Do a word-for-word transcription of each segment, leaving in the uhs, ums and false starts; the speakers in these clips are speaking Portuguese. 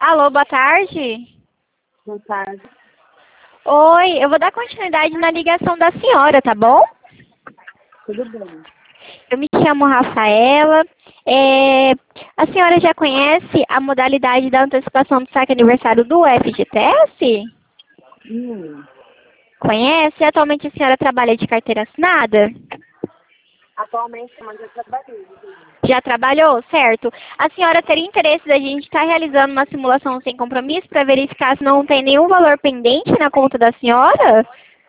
Alô, boa tarde. Boa tarde. Oi, eu vou dar continuidade na ligação da senhora, tá bom? Tudo bem. Eu me chamo Rafaela. É, a senhora já conhece a modalidade da antecipação do saque aniversário do F G T S? Hum. Conhece? Atualmente a senhora trabalha de carteira assinada? Atualmente, mas eu trabalhei. Já trabalhou? Certo. A senhora teria interesse da gente estar realizando uma simulação sem compromisso para verificar se não tem nenhum valor pendente na conta da senhora?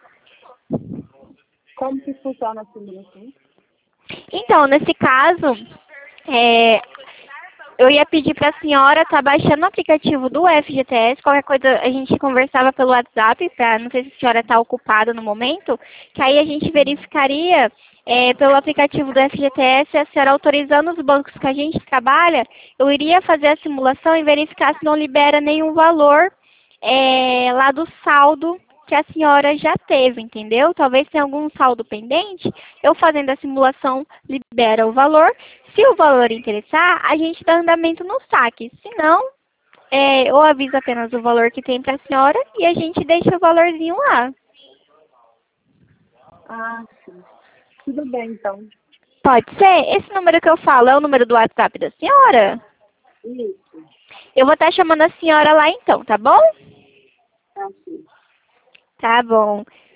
Como que funciona a simulação? Então, nesse caso, é, eu ia pedir para a senhora estar baixando o aplicativo do F G T S. Qualquer coisa a gente conversava pelo WhatsApp, pra, não sei se a senhora está ocupada no momento, que aí a gente verificaria é, pelo aplicativo do F G T S, a senhora autorizando os bancos que a gente trabalha, eu iria fazer a simulação e verificar se não libera nenhum valor é, lá do saldo que a senhora já teve, entendeu? Talvez tenha algum saldo pendente, eu fazendo a simulação libera o valor. Se o valor interessar, a gente dá andamento no saque. Se não, é, eu aviso apenas o valor que tem para a senhora e a gente deixa o valorzinho lá. Ah, sim. Tudo bem, então. Pode ser? Esse número que eu falo é o número do WhatsApp da senhora? Isso. Eu vou estar chamando a senhora lá então, tá bom? Tá, sim. Tá bom.